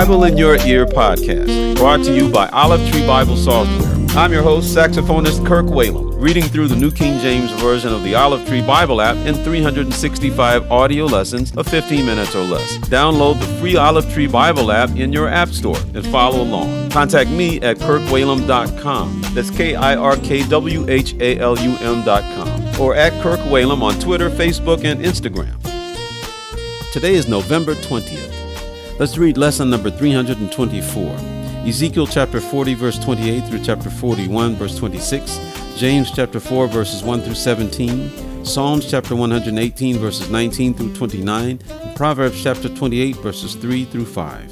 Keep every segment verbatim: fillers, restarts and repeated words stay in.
Bible in Your Ear podcast, brought to you by Olive Tree Bible Software. I'm your host, saxophonist Kirk Whalum, reading through the New King James Version of the Olive Tree Bible app in three hundred sixty-five audio lessons of fifteen minutes or less. Download the free Olive Tree Bible app in your app store and follow along. Contact me at kirk whalum dot com. That's K I R K W H A L U M dot com. Or at Kirk Whalum on Twitter, Facebook, and Instagram. Today is November twentieth. Let's read lesson number three hundred twenty-four. Ezekiel chapter forty, verse twenty-eight through chapter forty-one, verse twenty-six. James chapter four, verses one through seventeen. Psalms chapter one hundred eighteen, verses nineteen through twenty-nine. And Proverbs chapter twenty-eight, verses three through five.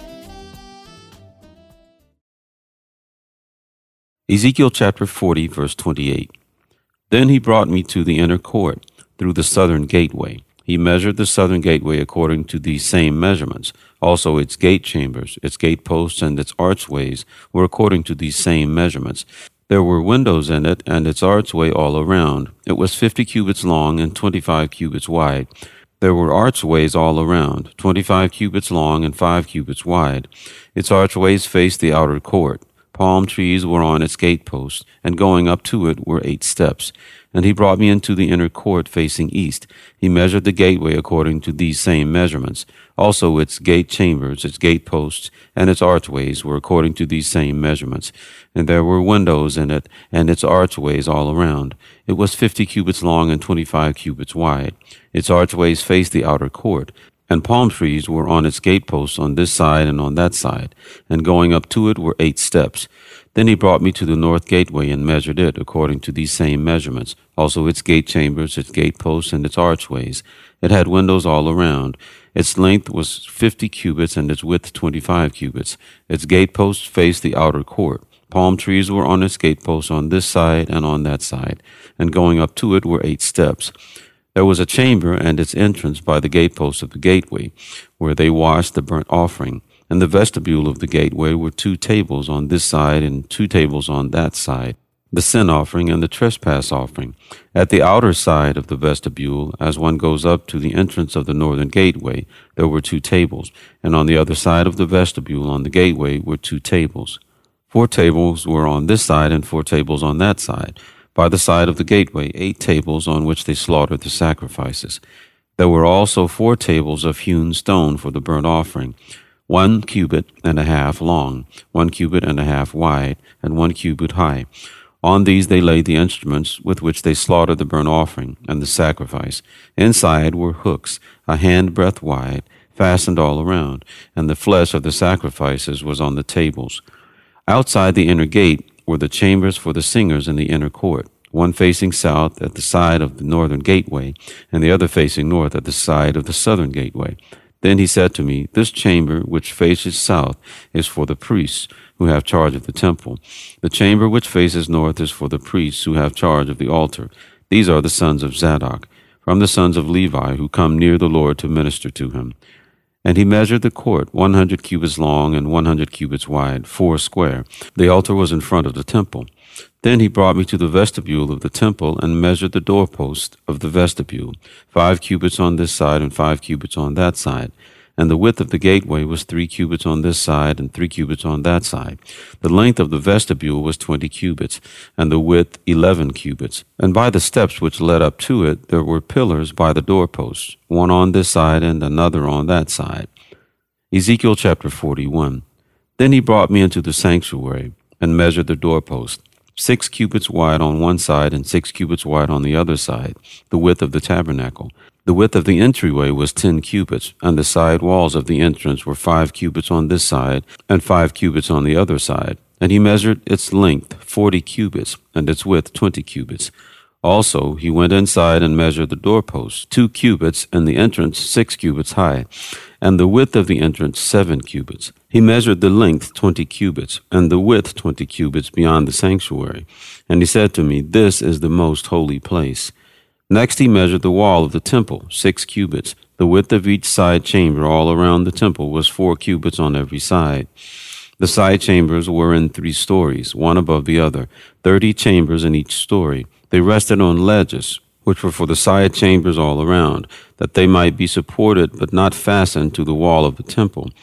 Ezekiel chapter forty, verse twenty-eight. Then he brought me to the inner court through the southern gateway. He measured the southern gateway according to these same measurements. Also its gate chambers, its gate posts, and its archways were according to these same measurements. There were windows in it, and its archway all around. It was fifty cubits long and twenty-five cubits wide. There were archways all around, twenty-five cubits long and five cubits wide. Its archways faced the outer court. Palm trees were on its gate posts, and going up to it were eight steps. And he brought me into the inner court facing east. He measured the gateway according to these same measurements. Also its gate chambers, its gate posts, and its archways were according to these same measurements. And there were windows in it, and its archways all around. It was fifty cubits long and twenty-five cubits wide. Its archways faced the outer court. And palm trees were on its gate posts on this side and on that side, and going up to it were eight steps. Then he brought me to the north gateway and measured it according to these same measurements, also its gate chambers, its gate posts, and its archways. It had windows all around. Its length was fifty cubits and its width twenty-five cubits. Its gate posts faced the outer court. Palm trees were on its gate posts on this side and on that side, and going up to it were eight steps. There was a chamber and its entrance by the gatepost of the gateway, where they washed the burnt offering. And the vestibule of the gateway were two tables on this side and two tables on that side, the sin offering and the trespass offering. At the outer side of the vestibule, as one goes up to the entrance of the northern gateway, there were two tables, and on the other side of the vestibule on the gateway were two tables. Four tables were on this side and four tables on that side. By the side of the gateway, eight tables on which they slaughtered the sacrifices. There were also four tables of hewn stone for the burnt offering, one cubit and a half long, one cubit and a half wide, and one cubit high. On these they laid the instruments with which they slaughtered the burnt offering and the sacrifice. Inside were hooks, a handbreadth wide, fastened all around, and the flesh of the sacrifices was on the tables. Outside the inner gate were the chambers for the singers in the inner court, one facing south at the side of the northern gateway, and the other facing north at the side of the southern gateway. Then he said to me, This chamber which faces south is for the priests who have charge of the temple. The chamber which faces north is for the priests who have charge of the altar. These are the sons of Zadok, from the sons of Levi, who come near the Lord to minister to him. And he measured the court, one hundred cubits long and one hundred cubits wide, four square. The altar was in front of the temple. Then he brought me to the vestibule of the temple and measured the doorpost of the vestibule, five cubits on this side and five cubits on that side. And the width of the gateway was three cubits on this side and three cubits on that side. The length of the vestibule was twenty cubits, and the width eleven cubits. And by the steps which led up to it there were pillars by the doorposts, one on this side and another on that side. Ezekiel chapter forty-one. Then he brought me into the sanctuary and measured the doorpost, six cubits wide on one side and six cubits wide on the other side, the width of the tabernacle. The width of the entryway was ten cubits, and the side walls of the entrance were five cubits on this side and five cubits on the other side. And he measured its length forty cubits, and its width twenty cubits. Also he went inside and measured the doorposts, two cubits, and the entrance six cubits high, and the width of the entrance seven cubits. He measured the length twenty cubits, and the width twenty cubits beyond the sanctuary. And he said to me, This is the most holy place. Next he measured the wall of the temple, six cubits. The width of each side chamber all around the temple was four cubits on every side. The side chambers were in three stories, one above the other, thirty chambers in each story. They rested on ledges, which were for the side chambers all around, that they might be supported but not fastened to the wall of the temple.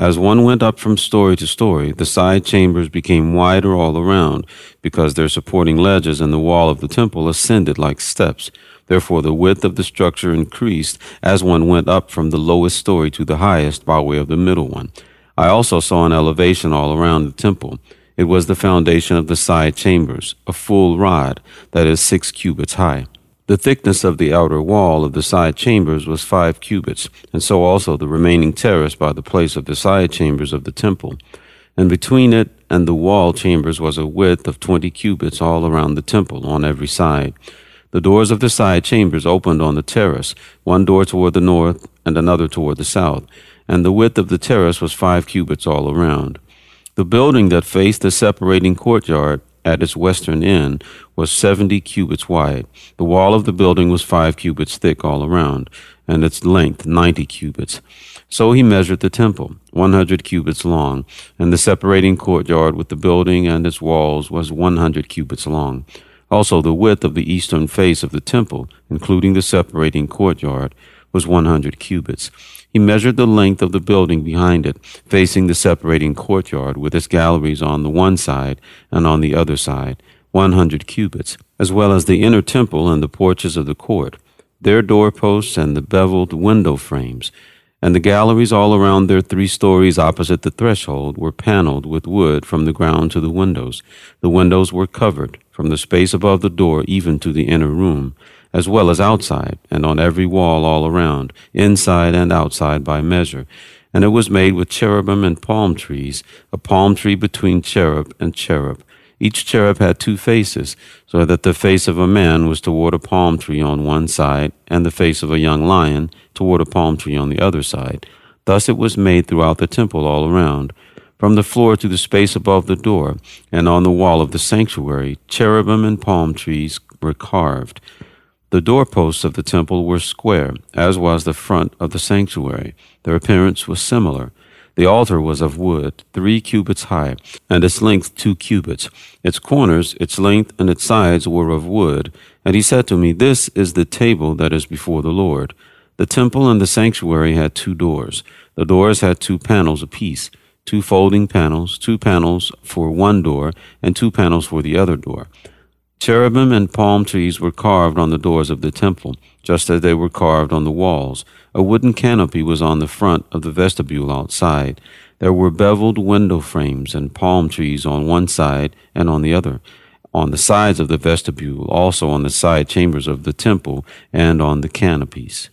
As one went up from story to story, the side chambers became wider all around, because their supporting ledges in the wall of the temple ascended like steps. Therefore the width of the structure increased as one went up from the lowest story to the highest by way of the middle one. I also saw an elevation all around the temple. It was the foundation of the side chambers, a full rod, that is six cubits high. The thickness of the outer wall of the side chambers was five cubits, and so also the remaining terrace by the place of the side chambers of the temple. And between it and the wall chambers was a width of twenty cubits all around the temple on every side. The doors of the side chambers opened on the terrace, one door toward the north and another toward the south, and the width of the terrace was five cubits all around. The building that faced the separating courtyard at its western end was seventy cubits wide. The wall of the building was five cubits thick all around, and its length ninety cubits. So he measured the temple, one hundred cubits long, and the separating courtyard with the building and its walls was one hundred cubits long. Also the width of the eastern face of the temple, including the separating courtyard, was one hundred cubits. He measured the length of the building behind it, facing the separating courtyard, with its galleries on the one side and on the other side, one hundred cubits, as well as the inner temple and the porches of the court, their doorposts and the beveled window frames. And the galleries all around their three stories opposite the threshold were paneled with wood from the ground to the windows. The windows were covered, from the space above the door even to the inner room, as well as outside, and on every wall all around, inside and outside by measure. And it was made with cherubim and palm trees, a palm tree between cherub and cherub. Each cherub had two faces, so that the face of a man was toward a palm tree on one side, and the face of a young lion toward a palm tree on the other side. Thus it was made throughout the temple all around. From the floor to the space above the door, and on the wall of the sanctuary, cherubim and palm trees were carved. The doorposts of the temple were square, as was the front of the sanctuary. Their appearance was similar. The altar was of wood, three cubits high, and its length two cubits. Its corners, its length, and its sides were of wood. And he said to me, This is the table that is before the Lord. The temple and the sanctuary had two doors. The doors had two panels apiece, two folding panels, two panels for one door, and two panels for the other door. Cherubim and palm trees were carved on the doors of the temple, just as they were carved on the walls. A wooden canopy was on the front of the vestibule outside. There were beveled window frames and palm trees on one side and on the other, on the sides of the vestibule, also on the side chambers of the temple, and on the canopies.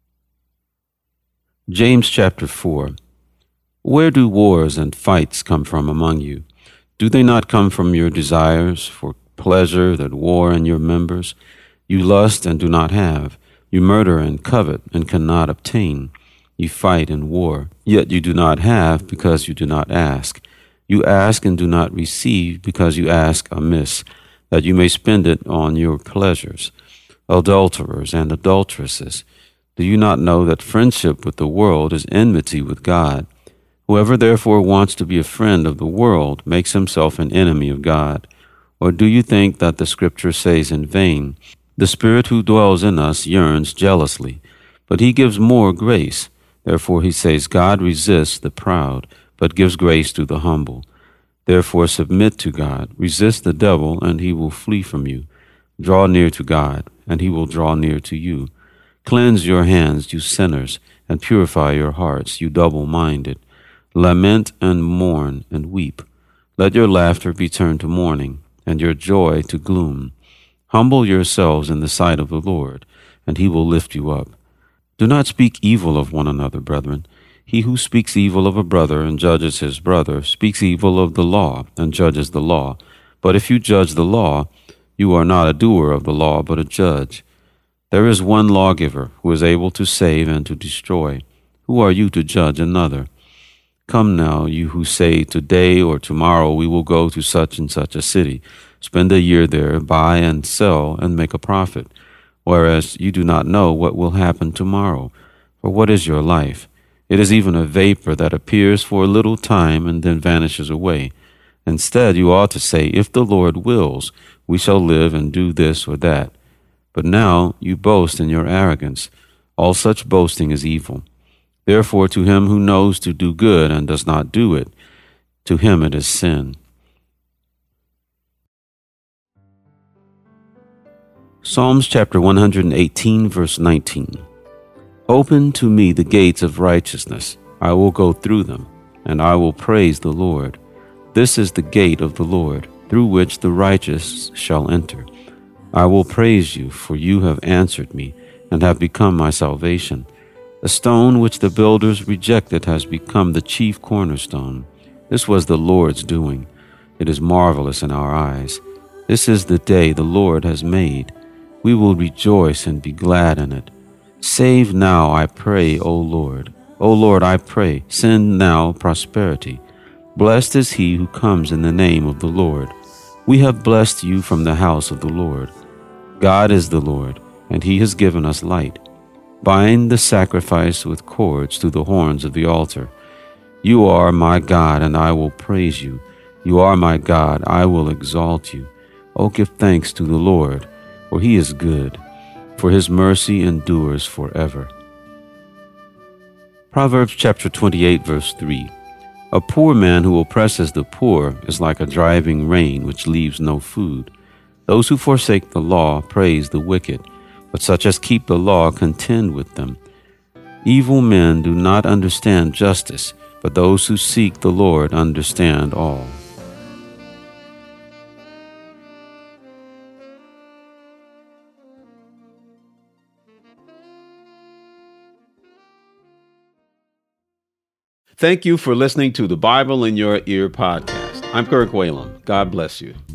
James chapter four. Where do wars and fights come from among you? Do they not come from your desires for pleasure that war in your members? You lust and do not have. You murder and covet and cannot obtain. You fight and war, yet you do not have because you do not ask. You ask and do not receive because you ask amiss, that you may spend it on your pleasures. Adulterers and adulteresses, do you not know that friendship with the world is enmity with God? Whoever therefore wants to be a friend of the world makes himself an enemy of God. Or do you think that the Scripture says in vain, The Spirit who dwells in us yearns jealously, but he gives more grace. Therefore he says, God resists the proud, but gives grace to the humble. Therefore submit to God, resist the devil, and he will flee from you. Draw near to God, and he will draw near to you. Cleanse your hands, you sinners, and purify your hearts, you double-minded. Lament and mourn and weep. Let your laughter be turned to mourning, and your joy to gloom. Humble yourselves in the sight of the Lord, and he will lift you up. Do not speak evil of one another, brethren. He who speaks evil of a brother and judges his brother speaks evil of the law and judges the law. But if you judge the law, you are not a doer of the law, but a judge. There is one lawgiver who is able to save and to destroy. Who are you to judge another? Come now, you who say, Today or tomorrow we will go to such and such a city, spend a year there, buy and sell, and make a profit, whereas you do not know what will happen tomorrow. For what is your life? It is even a vapor that appears for a little time and then vanishes away. Instead, you ought to say, If the Lord wills, we shall live and do this or that. But now you boast in your arrogance. All such boasting is evil. Therefore, to him who knows to do good and does not do it, to him it is sin. Psalms chapter one hundred eighteen, verse nineteen. Open to me the gates of righteousness. I will go through them, and I will praise the Lord. This is the gate of the Lord, through which the righteous shall enter. I will praise you, for you have answered me, and have become my salvation. The stone which the builders rejected has become the chief cornerstone. This was the Lord's doing. It is marvelous in our eyes. This is the day the Lord has made. We will rejoice and be glad in it. Save now, I pray, O Lord. O Lord, I pray, send now prosperity. Blessed is he who comes in the name of the Lord. We have blessed you from the house of the Lord. God is the Lord, and he has given us light. Bind the sacrifice with cords to the horns of the altar. You are my God, and I will praise you. You are my God, I will exalt you. O give thanks to the Lord, for he is good, for his mercy endures forever. Proverbs chapter twenty-eight, verse three. A poor man who oppresses the poor is like a driving rain which leaves no food. Those who forsake the law praise the wicked, but such as keep the law contend with them. Evil men do not understand justice, but those who seek the Lord understand all. Thank you for listening to the Bible in Your Ear podcast. I'm Kirk Whalum. God bless you.